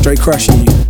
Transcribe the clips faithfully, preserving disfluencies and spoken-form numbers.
straight crushing you.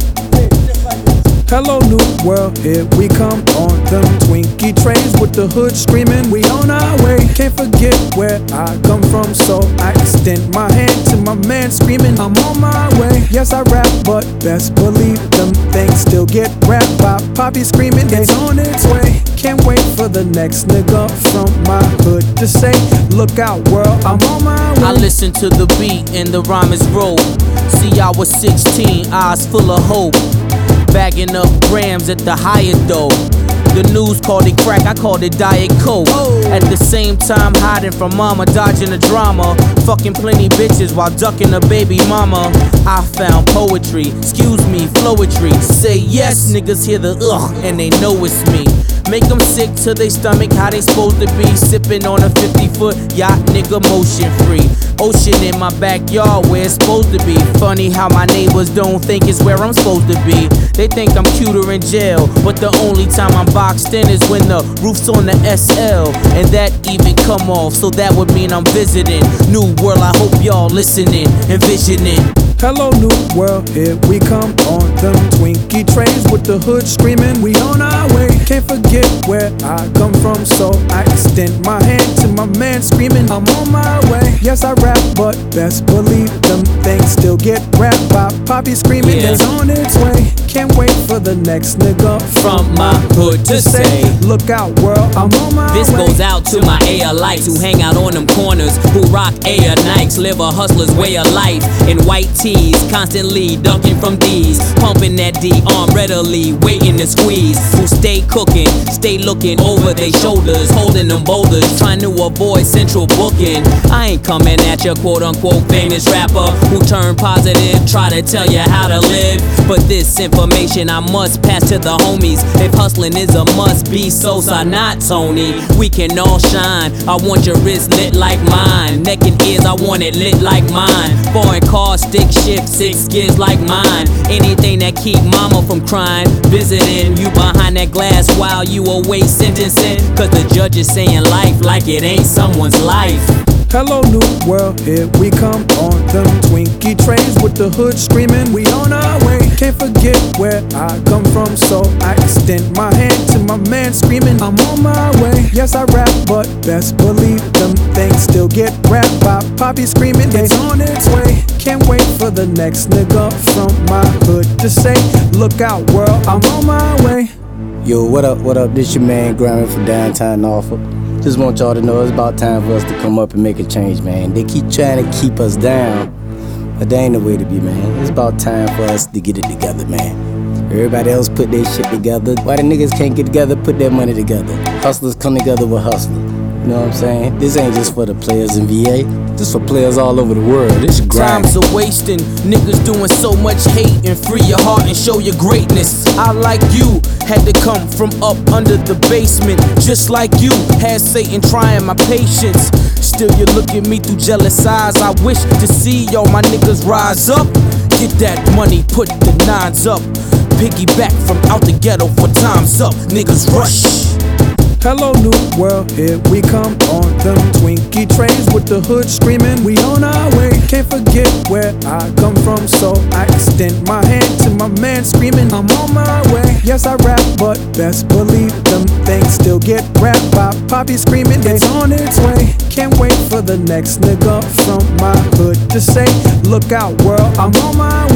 Hello new world, here we come on them Twinkie trains with the hood screaming, we on our way. Can't forget where I come from, so I extend my hand to my man screaming, I'm on my way. Yes I rap, but best believe them things still get rapped by Poppy screaming, it's on its way. Can't wait for the next nigga from my hood to say, look out world, I'm on my way. I listen to the beat and the rhyme is rolled. See I was sixteen, eyes full of hope, bagging up grams at the higher dough. The news called it crack, I called it Diet Coke. Oh. At the same time hiding from mama, dodging the drama, fucking plenty bitches while ducking a baby mama. I found poetry, excuse me, flowetry. Say yes, niggas hear the ugh and they know it's me. Make them sick to their stomach, how they supposed to be. Sipping on a fifty foot yacht, nigga, motion free. Ocean in my backyard where it's supposed to be. Funny how my neighbors don't think it's where I'm supposed to be. They think I'm cuter in jail, but the only time I'm boxed in is when the roof's on the S L, and that even come off, so that would mean I'm visiting. New world, I hope y'all listening, envisioning. Hello new world, here we come on them Twinkie trains with the hood screaming, we on our way. Can't forget where I come from, so I extend my hand to my man screaming, I'm on my way. Yes I rap, but best believe them things still get rapped by Poppy screaming, yeah. It's on its way. Can't wait for the next nigga from my hood to say, look out world, I'm on my this way. This goes out to my Air-lites who hang out on them corners, who rock Air Nikes, live a hustler's way of life in white tees, constantly ducking from D's, pumping that D arm readily, waiting to squeeze, who stay cooking, stay looking over their shoulders, holding them boulders, trying to avoid central booking. I ain't coming at your quote-unquote famous rapper who turn positive, try to tell you how to live, but this information I must pass to the homies. If hustling is a must be, so's I not Tony. We can all shine, I want your wrist lit like mine, neck and ears I want it lit like mine, foreign cars, stick shift, six gears like mine, anything that keep mama from crying, visiting you behind that glass while you await sentencing, cause the judge is saying life like it ain't someone's life. Hello new world, here we come on them Twinkie trains with the hood screaming, we on our way. Can't forget where I come from, so I extend my hand to my man screaming, I'm on my way. Yes I rap, but best believe them things still get rapped by Poppy screaming, it's on its way. Can't wait for the next nigga from my hood to say, look out world, I'm on my way. Yo, what up, what up, this your man Grammy from downtown Norfolk. Just want y'all to know it's about time for us to come up and make a change, man. They keep trying to keep us down, but that ain't the way to be, man. It's about time for us to get it together, man. Everybody else put their shit together. Why the niggas can't get together, put their money together? Hustlers come together with hustlers. You know what I'm saying? This ain't just for the players in V A. This for players all over the world. This grind. Times are wasting, niggas doing so much hate, and free your heart and show your greatness. I like you, had to come from up under the basement. Just like you, had Satan trying my patience. Still you look at me through jealous eyes. I wish to see y'all my niggas rise up. Get that money, put the nines up. Piggyback from out the ghetto for time's up. Niggas rush. Hello new world, here we come on them Twinkie trains with the hood screaming, we on our way. Can't forget where I come from, so I extend my hand to my man screaming, I'm on my way. Yes I rap, but best believe them things still get rapped by Poppy screaming, it's on its way. Can't wait for the next nigga from my hood to say, look out world, I'm on my way.